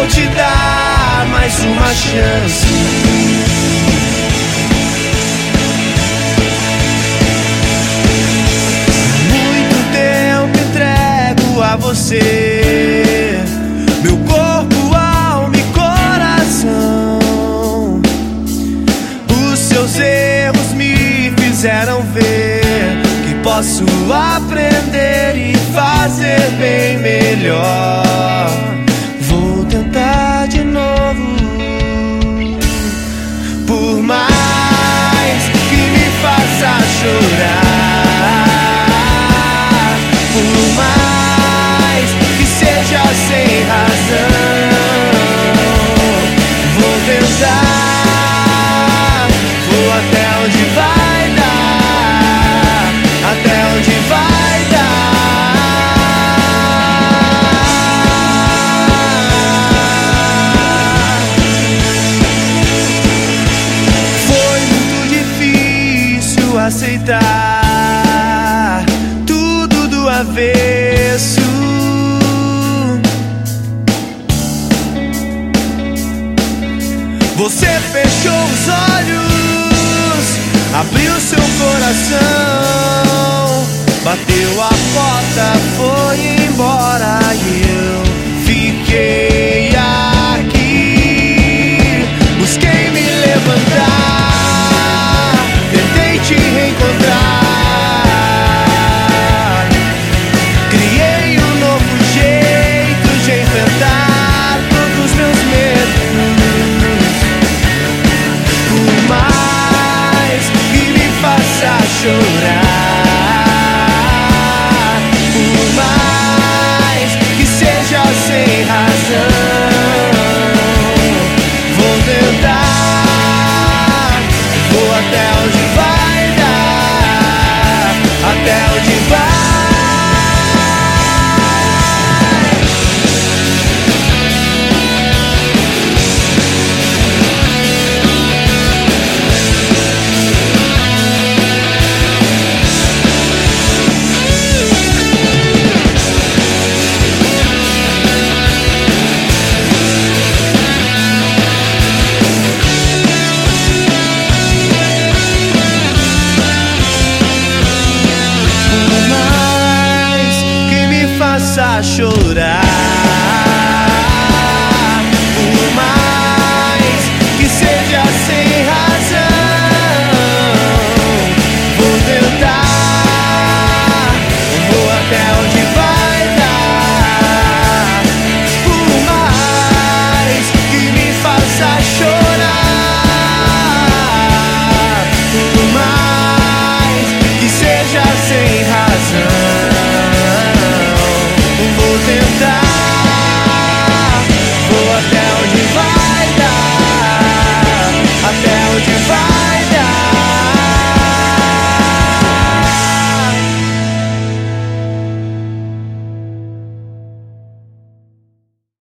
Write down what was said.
vou te dar mais uma chance. Muito tempo entrego a você meu corpo, alma e coração. Os seus erros me fizeram ver que posso aprender e fazer bem melhor. Vou tentar de novo. Por mais que me faça chorar, por mais que seja sem razão, vou tentar. Vou até onde vai dar, até onde vai dar. Foi muito difícil aceitar tudo do avesso. Você fechou os olhos, abriu seu coração, bateu a porta, foi embora e eu fiquei aqui. Busquei me levantar, tentei te reencontrar, criei um novo jeito de enfrentar todos os meus medos. Por mais que me faça chorar, por mais que seja sem razão, vou tentar. Vou até onde vai dar, até onde vai. Por mais que me faça chorar,